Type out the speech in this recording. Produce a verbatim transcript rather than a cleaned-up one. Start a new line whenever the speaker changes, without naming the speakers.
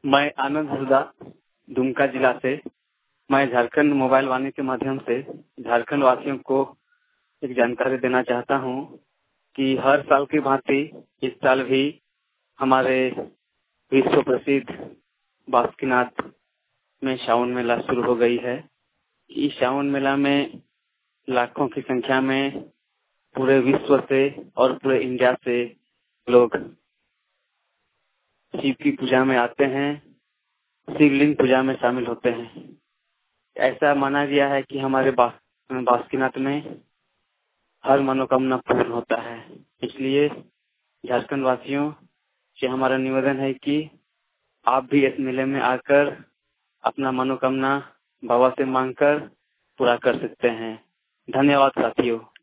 मैं आनंद हरदा दुमका जिला से। मैं झारखंड मोबाइल वाणी के माध्यम से झारखंड वासियों को एक जानकारी देना चाहता हूं कि हर साल की भांति इस साल भी हमारे विश्व प्रसिद्ध बासुकीनाथ में श्रावण मेला शुरू हो गई है। इस श्रावण मेला में लाखों की संख्या में पूरे विश्व से और पूरे इंडिया से लोग शिव की पूजा में आते हैं, शिवलिंग पूजा में शामिल होते हैं। ऐसा माना गया है कि हमारे बासुकीनाथ में हर मनोकामना पूर्ण होता है। इसलिए झारखंड वासियों से हमारा निवेदन है कि आप भी इस मेले में आकर अपना मनोकामना बाबा से मांगकर पूरा कर सकते हैं। धन्यवाद साथियों।